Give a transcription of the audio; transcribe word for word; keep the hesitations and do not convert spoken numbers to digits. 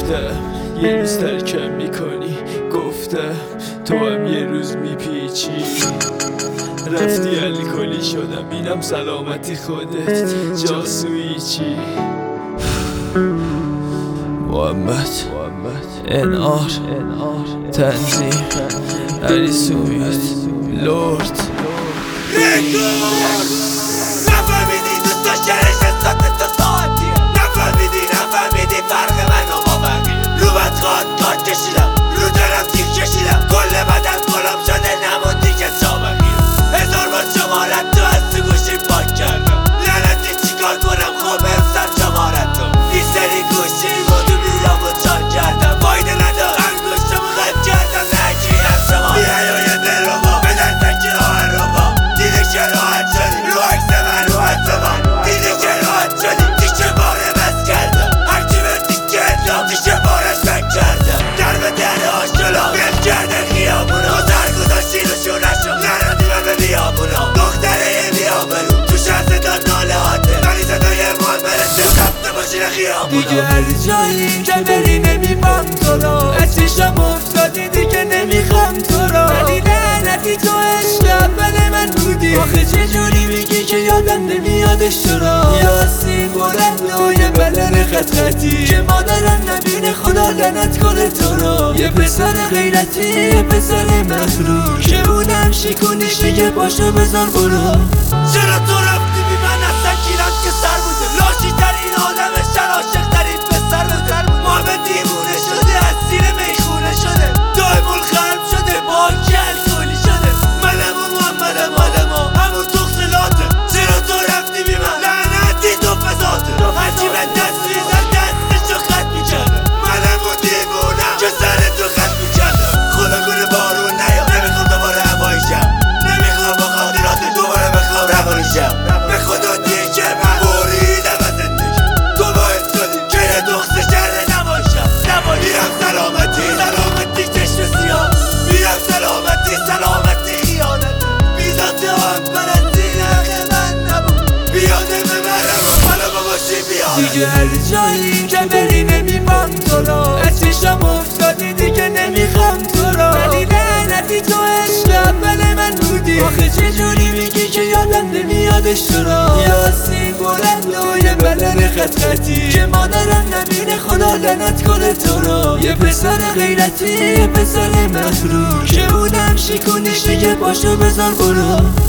گفتم یه روز ترکم میکنی، گفتم تو هم یه روز میپیچی. رفتی الکلی شدم، اینم سلامتی خودت جاسویی چی. محمد انار تنظیم علی سومیت لورد نفهمیدی دوست داشتنش حسات تو ساعتیه، نفهمیدی نفهمیدی فرق من و با بقیه. رو بدخواد کات کشیدم، رو دارم تیک کشیدم، کل بدن گلم شده نموندی که سابقیه. هزار بار شمارت تو از تو گوشی پاک کردم، لعنتی چیکار کنم خوب امسر شمارت تو. این سری گوشی مدو بیرام و چاک کردم، فایده ندار انگوشتم خط کردم نگیرم شما. بیایای دل رو با بدن تکی آهن رو با دیده که راحت شدی، رو عکس من رو حد من دیده که راحت شدی. دیشه باره بس کردم، هرچی بردی کردم دیشه بارش بک کردم. در به در آشلا بیم کرده خیابونا، گذر گذاشتی رو شورشم نرادی من به بیابونا. دختره یه بیابرو تو شهر صدا ناله هاته، ولی صدای مال برسه خفته باشی خیابونا. دیگه هر جایی که بری نمیبام تو رو، از چشم افتادی دیگه نمیخوام تو رو. ولی لعنتی تو عشق اول من بودی، آخه چجوری میگی که یادم نمیادش تو رو. یاسین بلند و یه بلن خط خطی که مادرم نبینه خدا لعنت کنه تو رو. یه پسر غیرتی یه پسر مخلوق که اونم شیکونش دیگه باشو بذار برو. چرا تو رفتی بی من اصلا گیرم که سر بوده، لاشی ترین آدم شر عاشق ترین پسر بوده. محمد دیوونه شده از سیر میخونه شده، دایمون خرم شده با الکلی شده. منم و محمدم آدم ها همون تخصیلاته. چرا تو رفتی بی من لعنتی تو فضاته، هرچی من دست میزن دستشو خط میکردم. منم و دیوونم که سر تو خط میکردم. خدا کنه بارون نیا، نمیخوام دوباره هواییشم، نمیخوام با خاطرات دوباره بخوام روانیشم. به خدا دیگه من بریدم از زندگی، تو باعث شدی که یه دخص شهر نباشم. میرم سلامتی سلامتی چشم سیاه، میرم سلامتی سلامتی خیانت. بیزات هم پرستی نقه من نبود، بیاده به منم و حالا باباشی بیاد. دیگه هر جایی که بری نمیبام تو رو، از چشم افتادی دیگه نمیخوام تو رو. ولی لعنتی تو عشق اول من بودی، آخه چجوری میگی که یادم نمیادش تو رو. یاسین بلند و یه بلن خط خطی که مادرم نبینه خدا لعنت کنه تو رو. یه پسر غیرتی یه پسر مخلوق که اونم شیکونش دیگه باشو بذار برو.